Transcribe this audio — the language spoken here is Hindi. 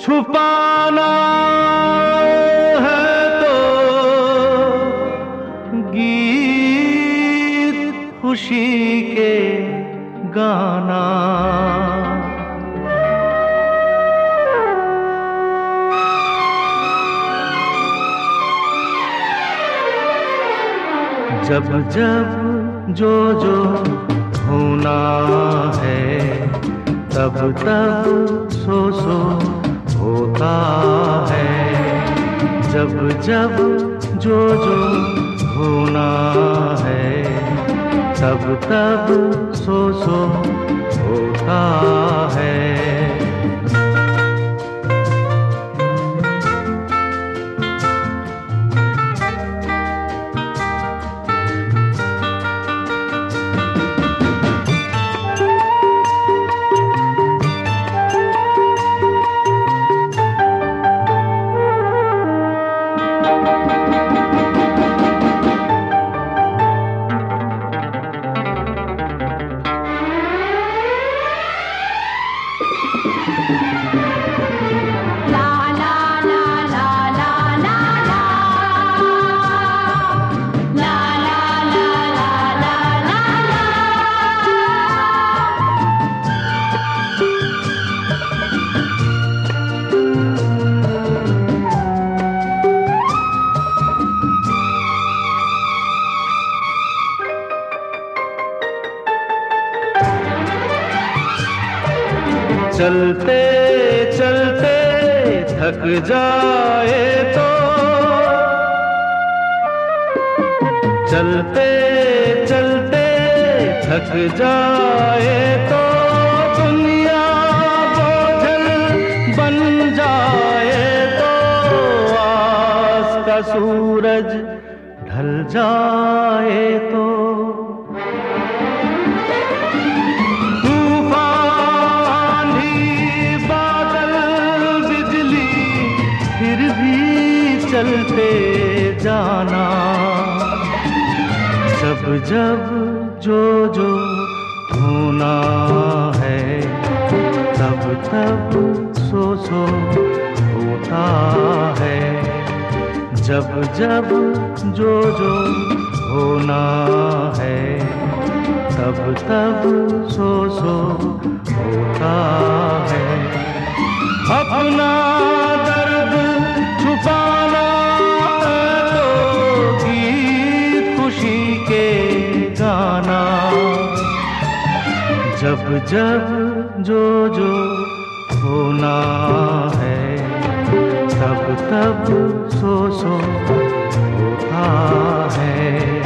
छुपाना है तो गीत खुशी के गाना। जब जब जो होना है तब तब सो होता है। जब जब जो होना है तब तब सो होता है। चलते चलते थक जाए तो, चलते चलते थक जाए तो दुनिया बोझल बन जाए तो आस का सूरज ढल जाए तो चलते जाना। जब जब जो होना है तब तब सो होता है। जब जब जो होना है तब तब सो होता है। अपना दर्द छुपाना गाना। जब जब जो होना है तब तब सो होता है।